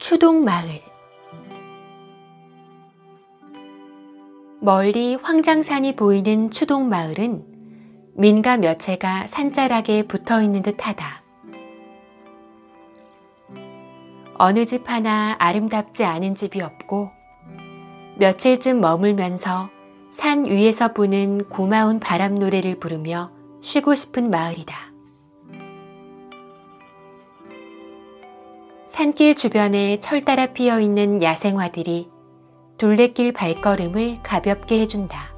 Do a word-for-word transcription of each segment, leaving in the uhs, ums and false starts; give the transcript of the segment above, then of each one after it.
추동마을. 멀리 황장산이 보이는 추동마을은 민가 몇 채가 산자락에 붙어있는 듯하다. 어느 집 하나 아름답지 않은 집이 없고 며칠쯤 머물면서 산 위에서 부는 고마운 바람 노래를 부르며 쉬고 싶은 마을이다. 산길 주변에 철 따라 피어있는 야생화들이 둘레길 발걸음을 가볍게 해준다.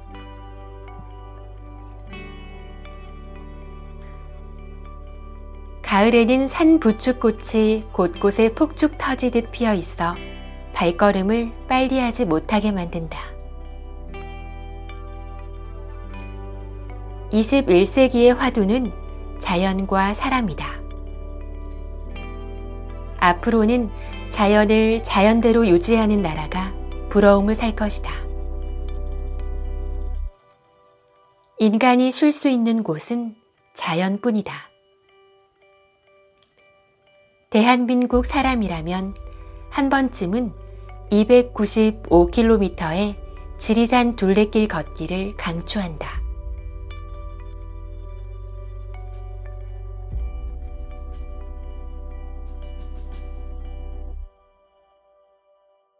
가을에는 산 부축꽃이 곳곳에 폭죽 터지듯 피어있어 발걸음을 빨리 하지 못하게 만든다. 이십일 세기의 화두는 자연과 사람이다. 앞으로는 자연을 자연대로 유지하는 나라가 부러움을 살 것이다. 인간이 쉴 수 있는 곳은 자연뿐이다. 대한민국 사람이라면 한 번쯤은 이백구십오 킬로미터의 지리산 둘레길 걷기를 강추한다.